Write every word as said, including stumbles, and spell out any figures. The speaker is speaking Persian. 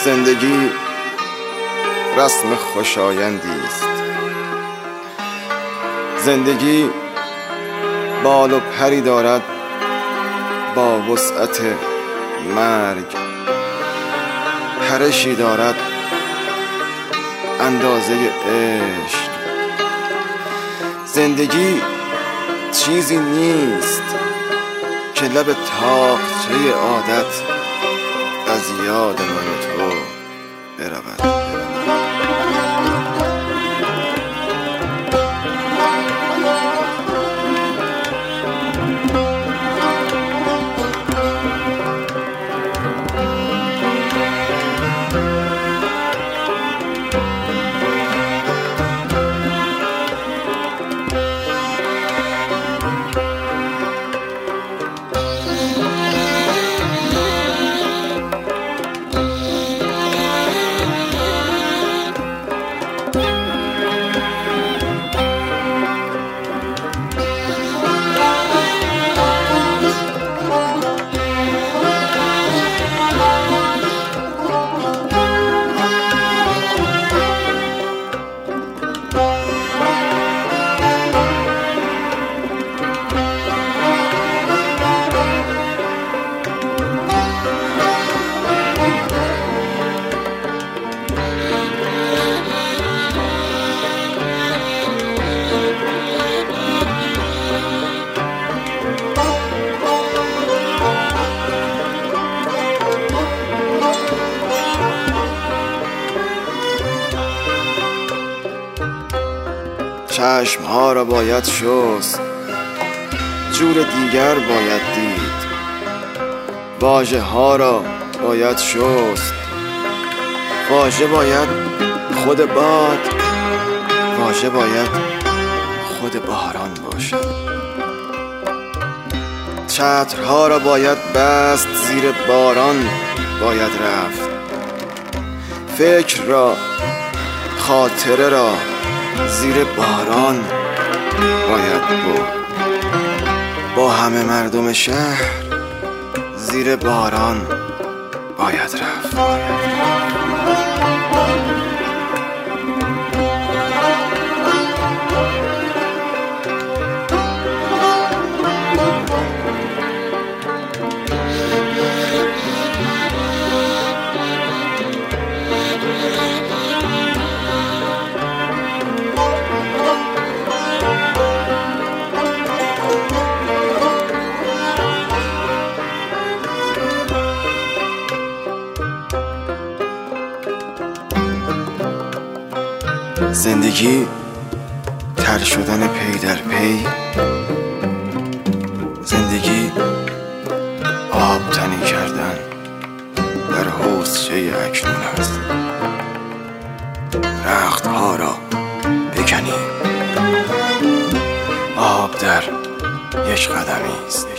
زندگی رسم خوشایندی است. زندگی بال و پری دارد با وسعت مرگ، پرشی دارد اندازه عشق. زندگی چیزی نیست که لب تاقچه عادت از یاد من و تو برود. چشم ها را باید شست، جور دیگر باید دید. واژه ها را باید شست، واژه باید خود باد، واژه باید خود باران باشد. چترها را باید بست، زیر باران باید رفت. فکر را، خاطره را زیر باران باید بود. با همه مردم شهر زیر باران باید رفت. زندگی تر شدن پی در پی، زندگی آب تنی کردن در حوضچه اکنون است. رخت ها را بکنی، آب در یک قدمی است.